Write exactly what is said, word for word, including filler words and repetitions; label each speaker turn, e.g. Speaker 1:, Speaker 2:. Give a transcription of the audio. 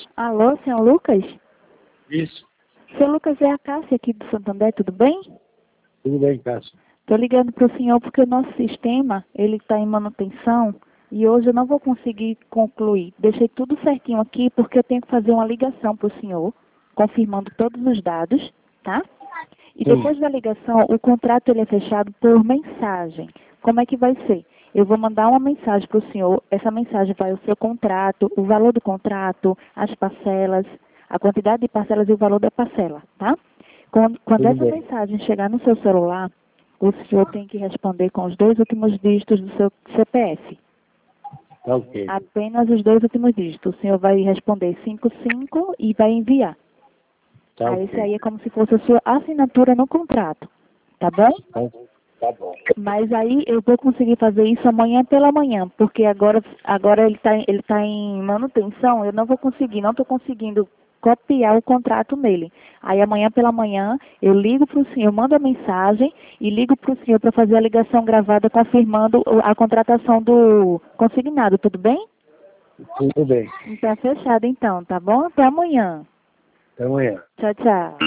Speaker 1: Alô, senhor Lucas?
Speaker 2: Isso.
Speaker 1: Senhor Lucas, é a Cássia aqui do Santander, tudo bem?
Speaker 2: Tudo bem, Cássio.
Speaker 1: Estou ligando para o senhor porque o nosso sistema ele está em manutenção e hoje eu não vou conseguir concluir. Deixei tudo certinho aqui porque eu tenho que fazer uma ligação para o senhor, confirmando todos os dados, tá? E
Speaker 2: Sim.
Speaker 1: depois da ligação, o contrato ele é fechado por mensagem. Como é que vai ser? Eu vou mandar uma mensagem para o senhor, essa mensagem vai o seu contrato, o valor do contrato, as parcelas, a quantidade de parcelas e o valor da parcela, tá? Quando, quando
Speaker 2: Tudo
Speaker 1: essa
Speaker 2: bem.
Speaker 1: mensagem chegar no seu celular, o senhor tem que responder com os dois últimos dígitos do seu C P F.
Speaker 2: Tá ok.
Speaker 1: Apenas os dois últimos dígitos. O senhor vai responder cinco cinco e vai enviar.
Speaker 2: Tá
Speaker 1: Aí
Speaker 2: ok.
Speaker 1: esse aí é como se fosse a sua assinatura no contrato, tá bom?
Speaker 2: Tá, tá bom.
Speaker 1: Mas aí eu vou conseguir fazer isso amanhã pela manhã, porque agora, agora ele está ele tá em manutenção, eu não vou conseguir, não estou conseguindo copiar o contrato nele. Aí amanhã pela manhã eu ligo para o senhor, mando a mensagem e ligo para o senhor para fazer a ligação gravada confirmando o- a contratação do consignado, tudo bem?
Speaker 2: Tudo bem.
Speaker 1: Então fechado então, tá bom? Até amanhã.
Speaker 2: Até amanhã.
Speaker 1: Tchau, tchau.